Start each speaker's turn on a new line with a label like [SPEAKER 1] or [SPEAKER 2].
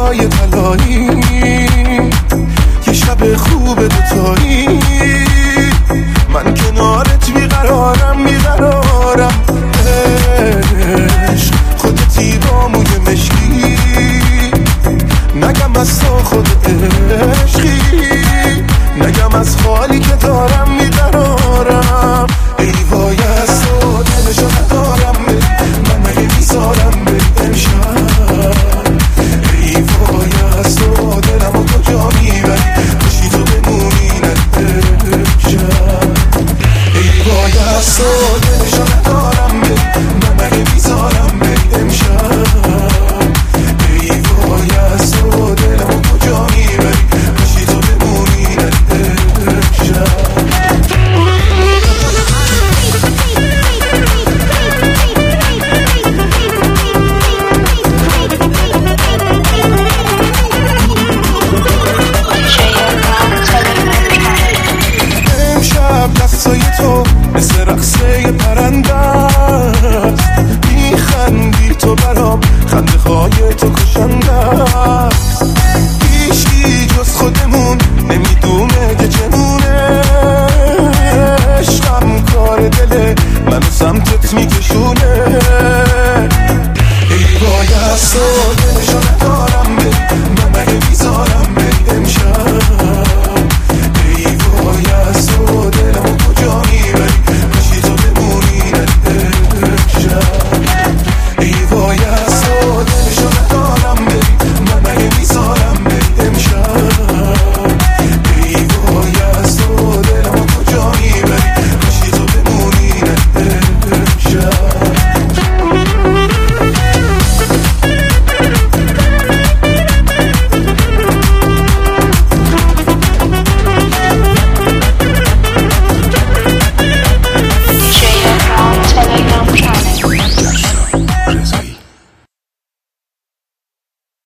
[SPEAKER 1] روزای طلایی، یه شب خوب دوتایی، من کنارت بیقرارم بیقرارم. عشق خودتی با موی مشکی، نگم از تو خود عشقی، نگم از حالی که دارم بیقرارم. ای وای از تو دلشو ندارم بری، من مگه میذارم بری امشب. ای وای از تو دلمو کجا میبری، باشی تو بمونی امشب. ای وای از تو دلشو ندارم بری، من مگه میذارم بری امشب. ای وای از تو دلمو کجا میبری، باشی تو بمونی امشب. دستای تو مثل رقصه پرنده است، میخندی تو برام، خنده های تو کشنده است. هیچی جز خودمون نمیدونه که چمونه، عشقم کار دله منو سمتت میکشونه.